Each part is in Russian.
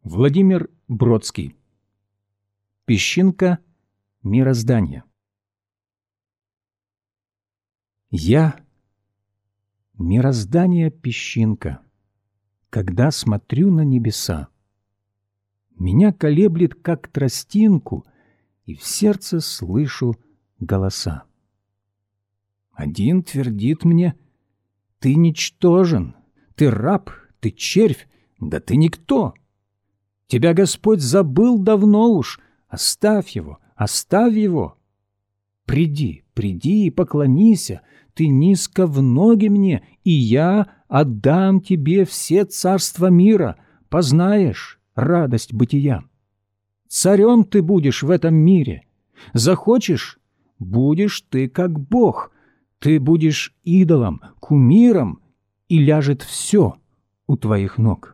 Владимир Бродский. Песчинка мироздания. Я — мироздания песчинка, когда смотрю на небеса. Меня колеблет, как тростинку, и в сердце слышу голоса. Один твердит мне: ты ничтожен, ты раб, ты червь, да ты никто. Тебя Господь забыл давно уж, оставь его, оставь его. Приди, приди и поклонися, ты низко в ноги мне, и я отдам тебе все царства мира, познаешь радость бытия. Царем ты будешь в этом мире. Захочешь — будешь ты как Бог. Ты будешь идолом, кумиром, и ляжет все у твоих ног.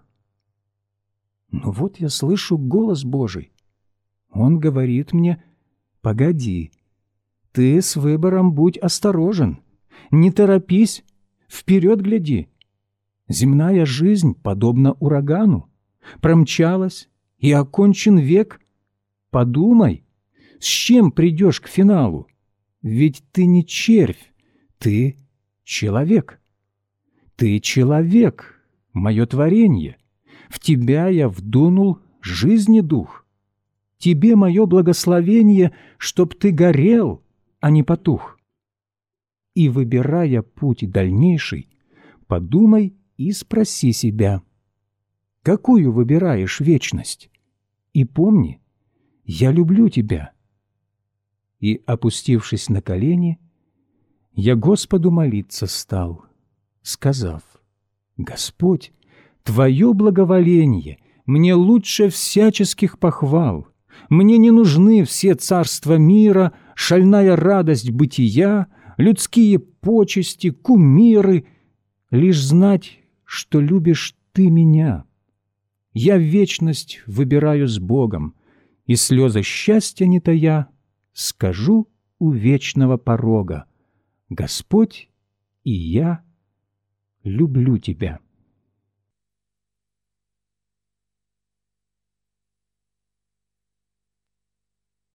Но вот я слышу голос Божий. Он говорит мне: погоди, ты с выбором будь осторожен, не торопись, вперед гляди. Земная жизнь подобна урагану, промчалась, и окончен век. Подумай, с чем придешь к финалу? Ведь ты не червь, ты человек. Ты человек, мое творенье. В тебя я вдунул жизни дух. Тебе мое благословение, чтоб ты горел, а не потух. И, выбирая путь дальнейший, подумай и спроси себя: какую выбираешь вечность? И помни, я люблю тебя. И, опустившись на колени, я Господу молиться стал, сказав: Господь, Твое благоволение мне лучше всяческих похвал. Мне не нужны все царства мира, шальная радость бытия, людские почести, кумиры, лишь знать, что любишь Ты меня. Я вечность выбираю с Богом, и слезы счастья не тая скажу у вечного порога: Господь, и я люблю Тебя.